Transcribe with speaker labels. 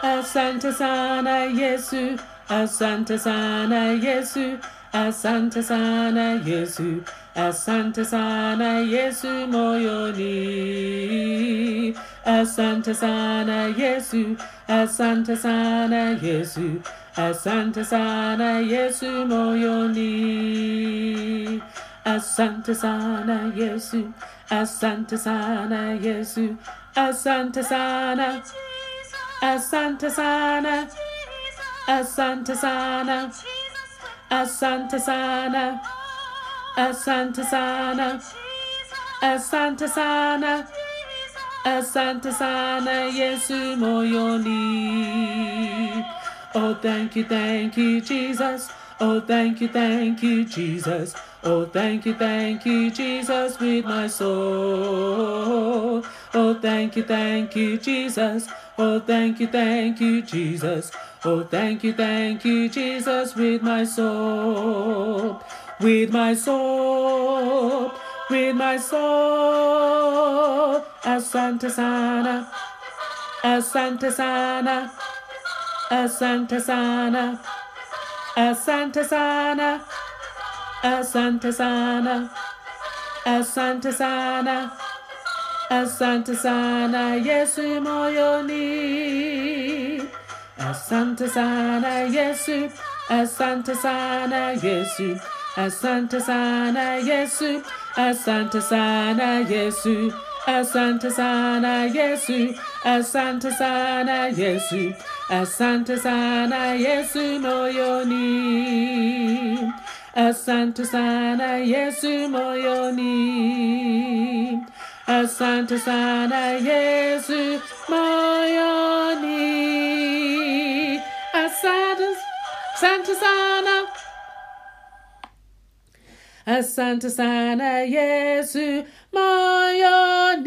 Speaker 1: Asante sana Yesu, asante sana Yesu, asante sana Yesu, asante sana Yesu moyoni. Asante sana Yesu, asante sana Yesu, asante sana Yesu moyoni. Asante sana Yesu, asante sana Yesu, asante sana. Asante sana, asante sana, asante sana, asante sana, asante sana, asante sana, Yesu moyoni. Oh, thank you, Jesus. Oh, thank you, Jesus. Oh, thank you, Jesus, with my soul. Oh, thank you, Jesus. Oh, thank you, Jesus. Oh, thank you, Jesus, with my soul. With my soul. With my soul. Asante sana. Asante sana. Asante sana. Asante sana. Asante sana. Asante sana. Asante sana Yesu moyoni. Asante sana Yesu. Asante sana Yesu. Asante sana Yesu. Asante sana Yesu. Asante sana Yesu. Asante sana Yesu. Asante sana Yesu moyoni. Asante sana Yesu moyoni. Asante sana Yesu moyoni. Asante sana. Asante sana Yesu moyoni.